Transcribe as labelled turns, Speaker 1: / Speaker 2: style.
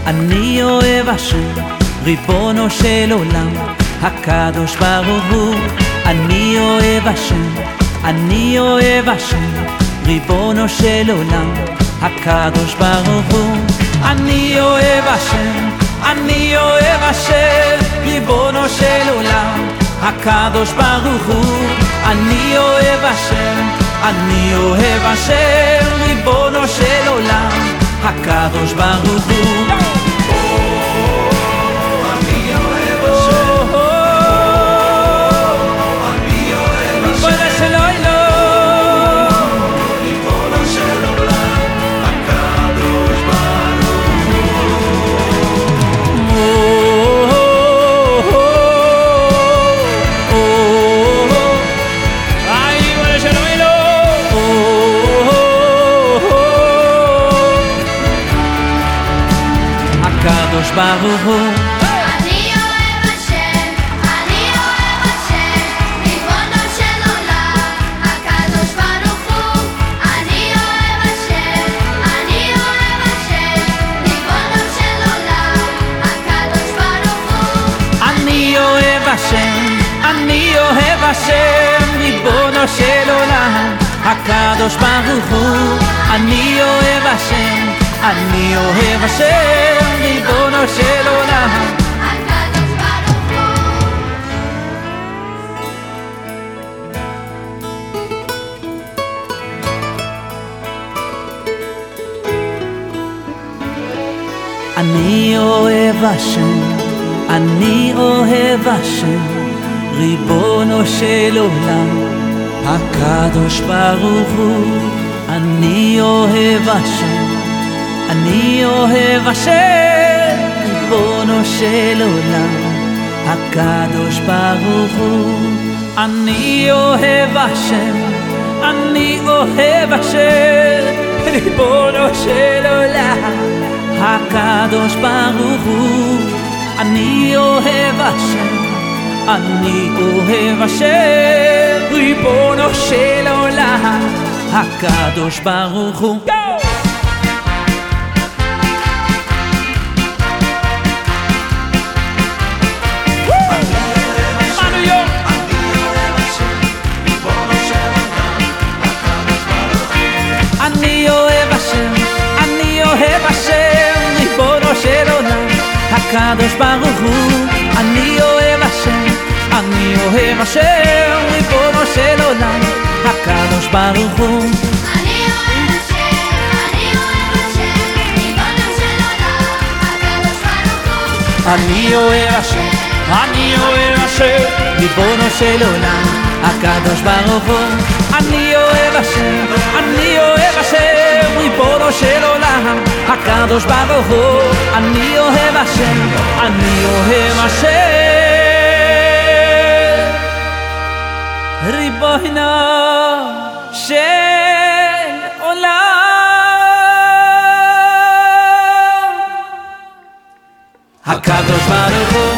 Speaker 1: אני אוהב השם, ריבונו של עולם, הקדוש ברוך הוא. אני אוהב השם, אני אוהב השם, ריבונו של עולם, הקדוש ברוך הוא. אני אוהב השם, אני אוהב השם, ריבונו של עולם, הקדוש ברוך הוא. אני אוהב השם, אני אוהב השם, ריבונו של עולם, הקדוש ברוך הוא. הקדוש ברוך הוא.
Speaker 2: אני אוהב השם, אני אוהב השם, ריבונו של עולם, הקדוש ברוך הוא. אני אוהב השם, אני אוהב השם, ריבונו של עולם, הקדוש ברוך הוא.
Speaker 1: אני אוהב השם, אני אוהב השם, ריבונו של עולם, הקדוש ברוך הוא. אני אוהב השם, אני אוהב השם, ריבונו של עולם,
Speaker 2: הקדוש ברוך הוא.
Speaker 1: אני אוהב השם, אני אוהב השם, ריבונו של עולם, הקדוש ברוך הוא. אני אוהב השם, אני אוהב השם, ריבונו של עולם, הקדוש ברוך הוא. אני אוהב השם, אני אוהב השם, ריבונו של עולם, הקדוש ברוך הוא. אני אוהב השם, אני אוהב השם, ריבונו של עולם, הקדוש ברוך הוא. אני אוהב השם, אני אוהב השם, ריבונו של עולם, הקדוש ברוך הוא. אני אוהב השם, אני אוהב השם, ריבונו של עולם, הקדוש ברוך הוא.
Speaker 2: אני אוהב השם, אני אוהב השם, ריבונו של עולם, הקדוש ברוך הוא.
Speaker 1: אני אוהב השם, אני אוהב השם, ריבונו של עולם, הקדוש ברוך הוא. אני אוהב השם, אני אוהב השם, ריבונו של עולם, הקדוש ברוך הוא. אני אוהב השם, אני אוהב השם, ריבונו של עולם, הקדוש ברוך הוא.